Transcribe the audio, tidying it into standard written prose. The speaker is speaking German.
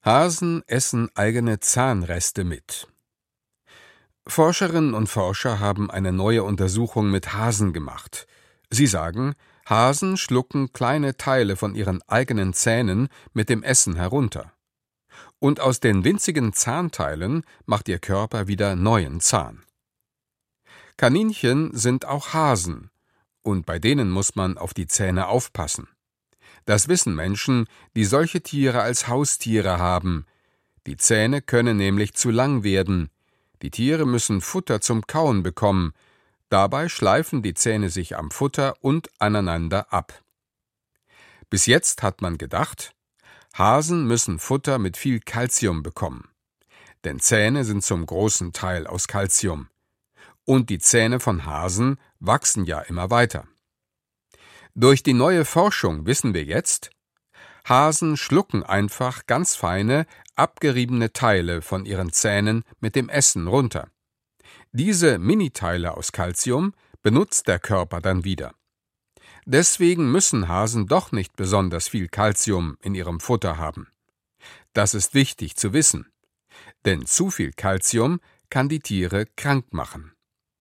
Hasen essen eigene Zahnreste mit. Forscherinnen und Forscher haben eine neue Untersuchung mit Hasen gemacht. Sie sagen, Hasen schlucken kleine Teile von ihren eigenen Zähnen mit dem Essen herunter. Und aus den winzigen Zahnteilen macht ihr Körper wieder neuen Zahn. Kaninchen sind auch Hasen, und bei denen muss man auf die Zähne aufpassen. Das wissen Menschen, die solche Tiere als Haustiere haben. Die Zähne können nämlich zu lang werden. Die Tiere müssen Futter zum Kauen bekommen. Dabei schleifen die Zähne sich am Futter und aneinander ab. Bis jetzt hat man gedacht, Hasen müssen Futter mit viel Calcium bekommen. Denn Zähne sind zum großen Teil aus Calcium. Und die Zähne von Hasen wachsen ja immer weiter. Durch die neue Forschung wissen wir jetzt, Hasen schlucken einfach ganz feine, abgeriebene Teile von ihren Zähnen mit dem Essen runter. Diese Miniteile aus Calcium benutzt der Körper dann wieder. Deswegen müssen Hasen doch nicht besonders viel Calcium in ihrem Futter haben. Das ist wichtig zu wissen, denn zu viel Calcium kann die Tiere krank machen.